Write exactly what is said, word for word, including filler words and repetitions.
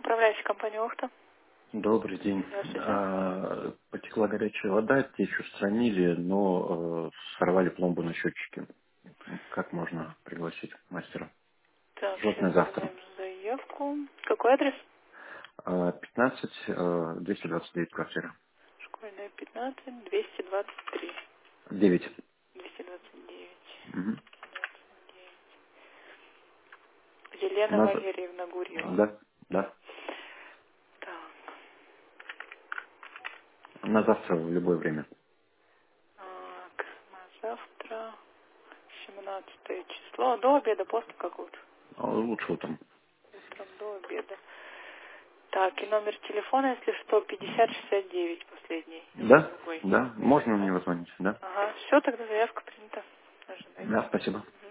Управляющая компания Охта. Добрый день. Здравствуйте. А, Потекла горячая вода, течь устранили, но э, сорвали пломбу на счетчике. Как можно пригласить мастера? Так, сейчас Желательно завтра. сделаем заявку. Какой адрес? А, пятнадцать, э, двести двадцать девять квартира. Школьная пятнадцать, двести двадцать три. девять. двести двадцать девять. Мгм. Елена На за- Валерьевна Гурьева. Да, да. Так, На завтра в любое время. так, на завтра семнадцатое число. До обеда, после какого-то. А, Лучше утром. Утром до обеда. Так, и номер телефона, если что, пятьдесят шестьдесят девять последний. Да, Другой. да. Верно, Можно да? мне позвонить, да? Ага, все, тогда заявка принята. Ожидайте. Да, спасибо.